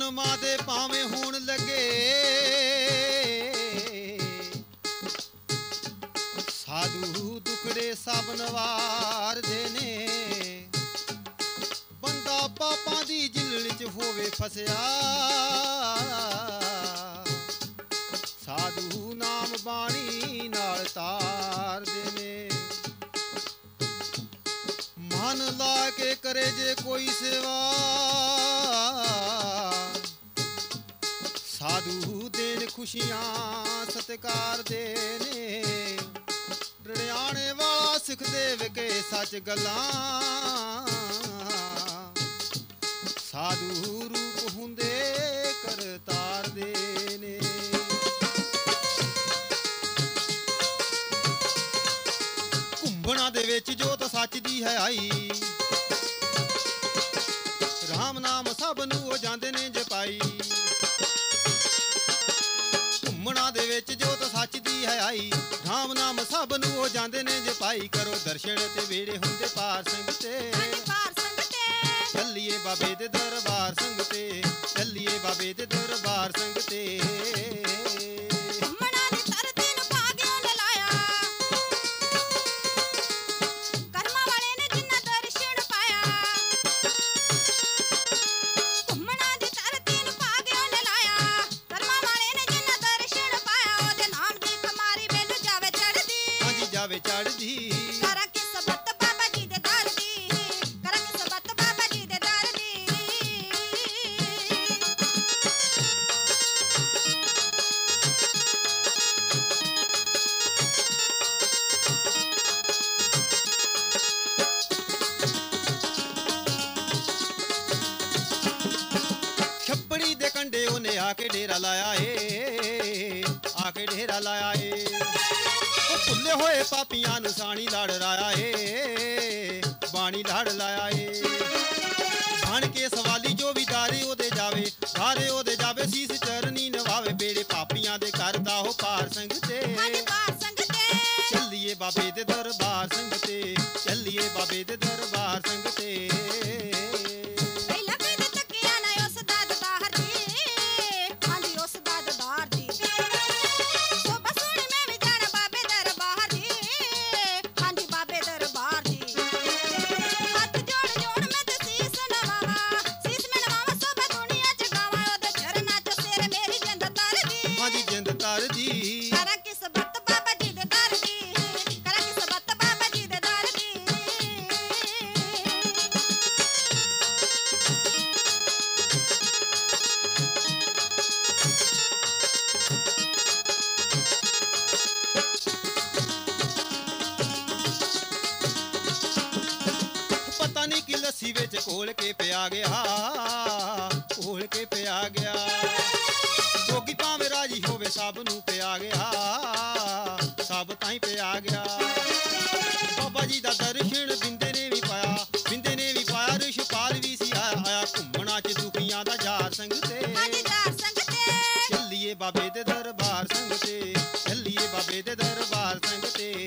ਜਨਮਾਂ ਦੇ ਭਾਵੇਂ ਹੋਣ ਲੱਗੇ ਸਾਧੂ ਦੁਖੜੇ ਸਭ ਨਵਾਰਦੇ ਨੇ ਬੰਦਾ ਪਾਪਾਂ ਦੀ ਜਿਲਣ ਚ ਹੋਵੇ ਫਸਿਆ ਸਾਧੂ ਨਾਮ ਬਾਣੀ ਨਾਲ ਤਾਰਦੇ ਨੇ ਮਨ ਲਾ ਕੇ ਕਰੇ ਜੇ ਕੋਈ ਸੇਵਾ ਸਾਧੂ ਦੇਣ ਖੁਸ਼ੀਆਂ ਸਤਿਕਾਰ ਦੇ ਨੇ ਰੜਿਆਣੇ ਵਾਲਾ ਸਿੱਖਦੇ ਵਿਕੇ ਸੱਚ ਗੱਲਾਂ ਸਾਧੂ ਰੂਪ ਹੁੰਦੇ ਕਰਤਾਰ ਦੇ ਨੇ ਘੁੰਮਣਾ ਦੇ ਵਿੱਚ ਜੋਤ ਸੱਚ ਦੀ ਹੈ ਆਈ ਰਾਮ ਨਾਮ ਸਭ ਨੂੰ ਉਹ ਜਾਂਦੇ ਨੇ ਜਪਾਈ ਘੁੰਮਣਾ ਦੇ ਵਿੱਚ ਜੋਤ ਸੱਚ ਦੀ ਹੈ ਆਈ ਰਾਮ ਨਾਮ ਸਭ ਨੂੰ ਉਹ ਜਾਂਦੇ ਨੇ ਜਪਾਈ ਕਰੋ ਦਰਸ਼ਨ ਤੇ ਵੇੜੇ ਹੁੰਦੇ ਪਾਰ ਸੰਗ ਤੇ ਚੱਲੀਏ ਬਾਬੇ ਦੇ ਦਰਬਾਰ ਸੰਗ ਤੇ ਚੱਲੀਏ ਬਾਬੇ ਦੇ ਦਰਬਾਰ ਸੰਗ ਤੇ ਜਾਵੇ ਚੜ੍ਹਦੀ ਕਰਾਂਗੇ ਸਬਤ ਬਾਬਾ ਜੀ ਦੇ ਦਰ ਦੀ ਕਰਾਂਗੇ ਸਬਤ ਬਾਬਾ ਜੀ ਦੇ ਦਰ ਦੀ ਛੱਪੜੀ ਦੇ ਕੰਢੇ ਉਹਨੇ ਆ ਕੇ ਡੇਰਾ ਲਾਇਆ ਏ ਆ ਕੇ ਡੇਰਾ ਲਾਇਆ ਏ ਭੁੱਲੇ ਹੋਏ ਪਾਪੀਆਂ ਨੂੰ ਸਾਣੀ ਲੜ ਰਾਇਆ ਏ ਬਾਣੀ ਲੜ ਲਾਇਆ ਏ ਬਣ ਕੇ ਸਵਾਲੀ ਜੋ ਵੀ ਡਾਰੇ ਉਹਦੇ ਜਾਵੇ ਸੀਸ ਚਰਨੀ ਨਵਾਵੇ ਬੇੜੇ ਪਾਪੀਆਂ ਦੇ ਕਰਦਾ ਉਹ ਪਾਰ ਸੰਗ ਤੇ ਚੱਲੀਏ ਬਾਬੇ ਦੇ ਦਰਬਾਰ ਸੰਗ ਤੇ ਚੱਲੀਏ ਬਾਬੇ ਦੇ ਦਰਬਾਰ ਸੰਗ ਤੇ ਕਰਾਂਗੇ ਸਬਤ ਬਾਬਾ ਜੀ ਦੇ ਦਰ ਦੀ ਕਰਾਂਗੇ ਸਬਤ ਬਾਬਾ ਜੀ ਦੇ ਦਰ ਦੀ ਪਤਾ ਨਹੀਂ ਕਿ ਲੱਸੀ ਵਿੱਚ ਘੋਲ ਕੇ ਪਿਆ ਗਿਆ ਜੋਗੀ ਭਾਵੇਂ ਰਾਜੀ ਹੋਵੇ ਸਭ ਨੂੰ ਪਿਆ ਗਿਆ ਸਭ ਤਾਈਂ ਪਿਆ ਗਿਆ ਬਾਬਾ ਜੀ ਦਾ ਦਰਸ਼ਨ ਬਿੰਦੇ ਨੇ ਵੀ ਪਾਇਆ ਰਿਸ਼ਪਾਲ ਵੀ ਸੀ ਆਇਆ ਘੁੰਮਣਾ ਚ ਦੁਖੀਆਂ ਦਾ ਜਾਰ ਸੰਗ ਤੇ ਚੱਲੀਏ ਬਾਬੇ ਦੇ ਦਰਬਾਰ ਸੰਗ ਤੇ ਚੱਲੀਏ ਬਾਬੇ ਦੇ ਦਰਬਾਰ ਸੰਗ ਤੇ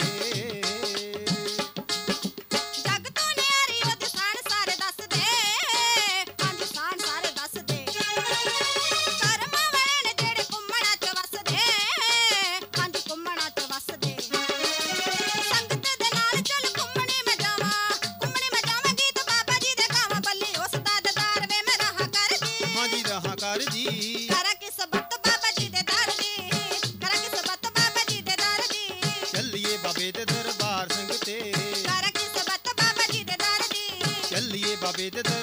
ਕਰਾਂਗੇ ਸਬਤ ਬਾਬਾ ਜੀ ਦੇ ਦਰ ਦੀ ਕਰਾਂਗੇ ਸਬਤ ਬਾਬਾ ਜੀ ਦੇ ਦਰ ਦੀ ਚੱਲੀਏ ਬਾਬੇ ਦੇ ਦਰਬਾਰ ਸੰਗ ਤੇ ਕਰਾਂਗੇ ਸਬਤ ਬਾਬਾ ਜੀ ਦੇ ਦਰ ਦੀ ਚੱਲੀਏ ਬਾਬੇ ਦੇ